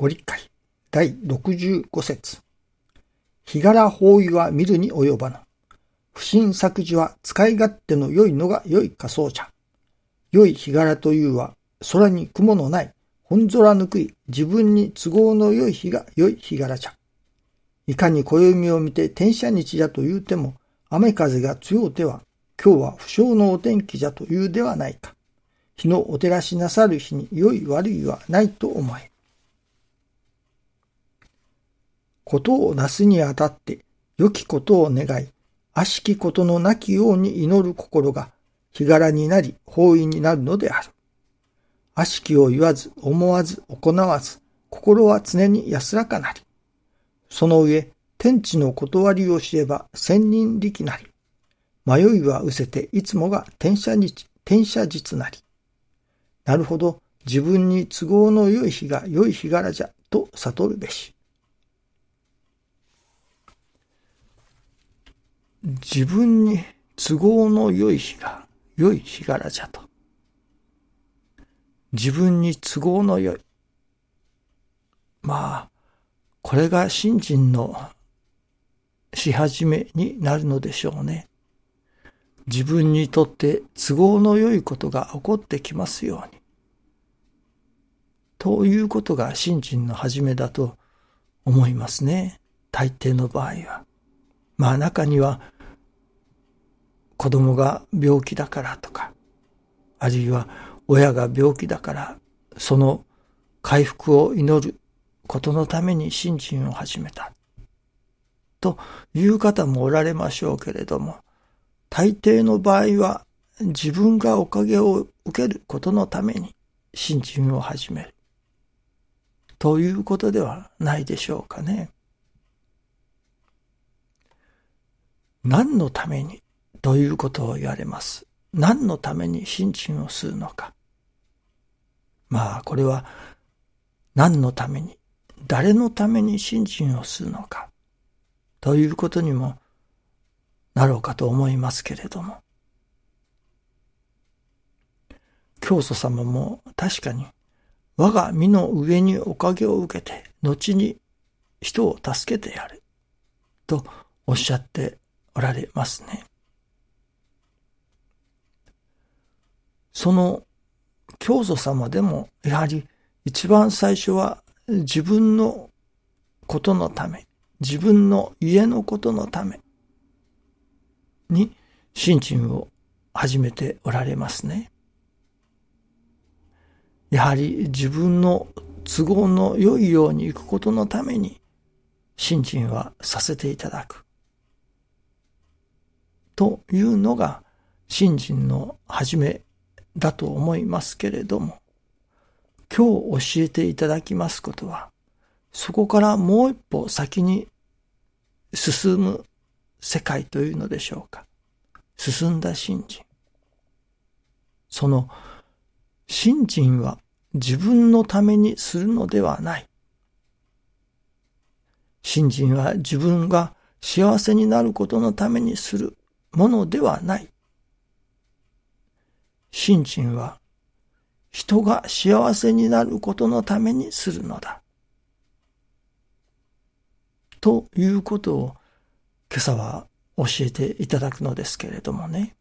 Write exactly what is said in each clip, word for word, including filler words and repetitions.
ご理解だいろくじゅうご節。日柄法衣は見るに及ばぬ。不審作事は使い勝手の良いのが良いかそうじゃ。良い日柄というは、空に雲のない、本空ぬくい、自分に都合の良い日が良い日柄じゃ。いかに暦を見て天赦日じゃと言うても、雨風が強うては、今日は不祥のお天気じゃというではないか。日のお照らしなさる日に良い悪いはないと思え。ことをなすにあたって、良きことを願い、悪しきことのなきように祈る心が、日柄になり、法衣になるのである。悪しきを言わず、思わず、行わず、心は常に安らかなり。その上、天地の断りを知れば、千人力なり。迷いは失せて、いつもが天赦日、天赦実なり。なるほど、自分に都合の良い日が良い日柄じゃ、と悟るべし。自分に都合の良い日が良い日柄じゃと。自分に都合の良い。まあ、これが信心のし始めになるのでしょうね。自分にとって都合の良いことが起こってきますように。ということが信心の始めだと思いますね。大抵の場合は。まあ中には子供が病気だからとか、あるいは親が病気だからその回復を祈ることのために信心を始めたという方もおられましょうけれども、大抵の場合は自分がおかげを受けることのために信心を始めるということではないでしょうかね。何のためにということを言われます。何のために信心をするのか。まあこれは何のために、誰のために信心をするのかということにもなろうかと思いますけれども、教祖様も確かに我が身の上におかげを受けて後に人を助けてやるとおっしゃっておられますね。その教祖様でもやはり一番最初は自分のことのため、自分の家のことのために信心を始めておられますね。やはり自分の都合の良いようにいくことのために信心はさせていただくというのが信心の始めだと思いますけれども、今日教えていただきますことは、そこからもう一歩先に進む世界というのでしょうか。進んだ信心。その信心は自分のためにするのではない。信心は自分が幸せになることのためにするものではない。信心は人が幸せになることのためにするのだ。ということを今朝は教えていただくのですけれどもね。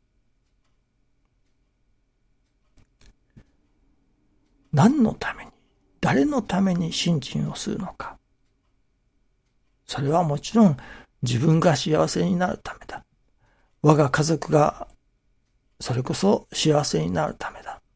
何のために、誰のために信心をするのか。それはもちろん自分が幸せになるためだ。我が家族がそれこそ幸せになるためだ。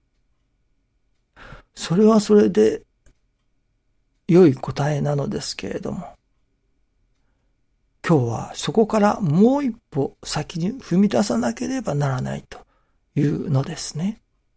それはそれで良い答えなのですけれども、今日はそこからもう一歩先に踏み出さなければならないというのですね。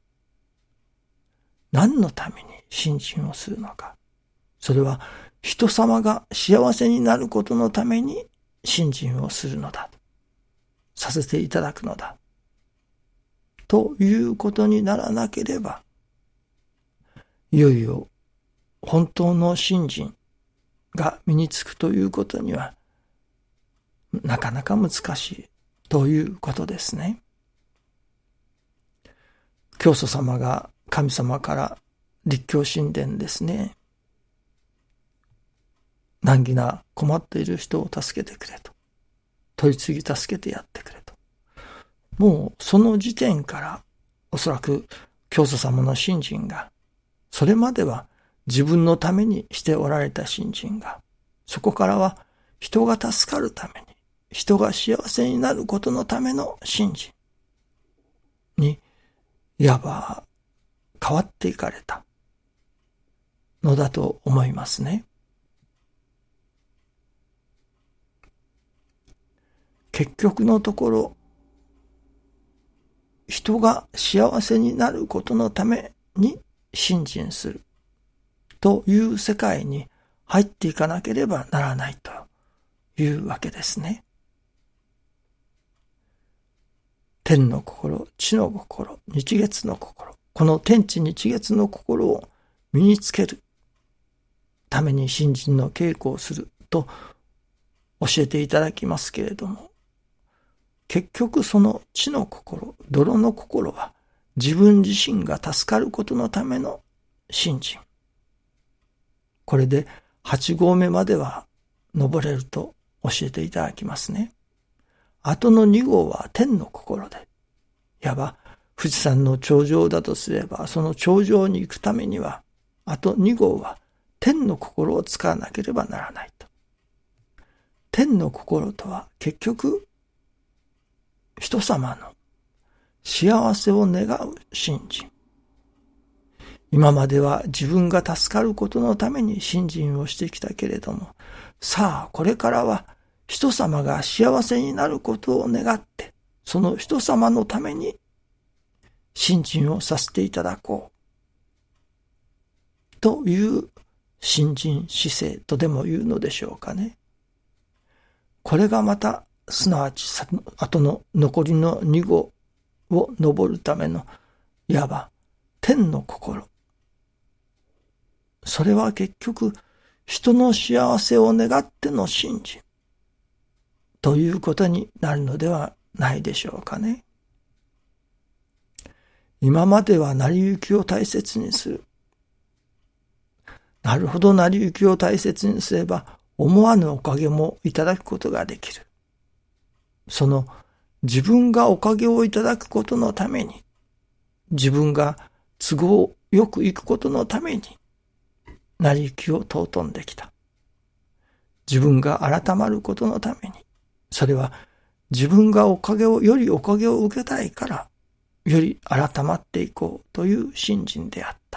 何のために信心をするのか。それは人様が幸せになることのために信心をするのだ。させていただくのだ。ということにならなければ、いよいよ本当の信心が身につくということにはなかなか難しいということですね。教祖様が神様から立教神殿ですね、 難儀な困っている人を助けてくれと。取り次ぎ助けてやってくれと。もうその時点からおそらく教祖様の信心が、それまでは自分のためにしておられた信心が、そこからは人が助かるために、人が幸せになることのための信心に、いわば変わっていかれたのだと思いますね。結局のところ、人が幸せになることのために信心するという世界に入っていかなければならないというわけですね。天の心、地の心、日月の心、この天地日月の心を身につけるために信心の稽古をすると教えていただきますけれども、結局その地の心、泥の心は自分自身が助かることのための信心。これで八合目までは登れると教えていただきますね。後の二号は天の心で、いわば富士山の頂上だとすれば、その頂上に行くためには、あと二号は天の心を使わなければならないと。天の心とは結局、人様の幸せを願う信心。今までは自分が助かることのために信心をしてきたけれども、さあこれからは人様が幸せになることを願って、その人様のために信心をさせていただこう。という信心姿勢とでも言うのでしょうかね。これがまた、すなわち後の残りの二号を登るための、いわば天の心。それは結局、人の幸せを願っての信心ということになるのではないでしょうかね。今までは成り行きを大切にする。なるほど、成り行きを大切にすれば、思わぬおかげもいただくことができる。その自分がおかげをいただくことのために、自分が都合よく行くことのために、成り行きを尊んできた。自分が改まることのために、それは自分がおかげを、よりおかげを受けたいから、より改まっていこうという信心であった。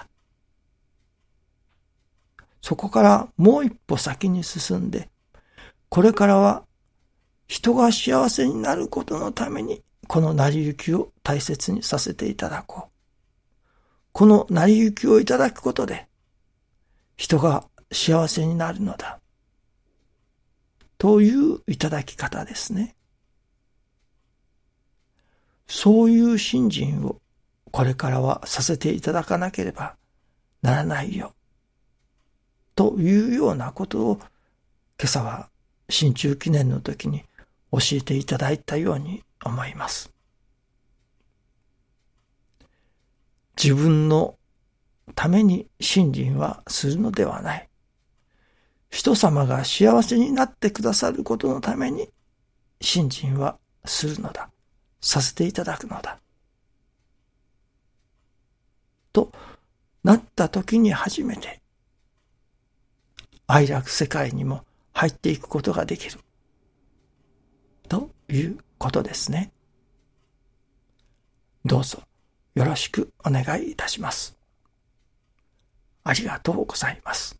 そこからもう一歩先に進んで、これからは人が幸せになることのために、この成り行きを大切にさせていただこう。この成り行きをいただくことで、人が幸せになるのだ。といういただき方ですね。そういう信心をこれからはさせていただかなければならないよ。というようなことを今朝は新中記念の時に教えていただいたように思います。自分のために信心はするのではない。人様が幸せになってくださることのために信心はするのだ。させていただくのだ。となった時に初めて愛楽世界にも入っていくことができる。ということですね。どうぞよろしくお願いいたします。ありがとうございます。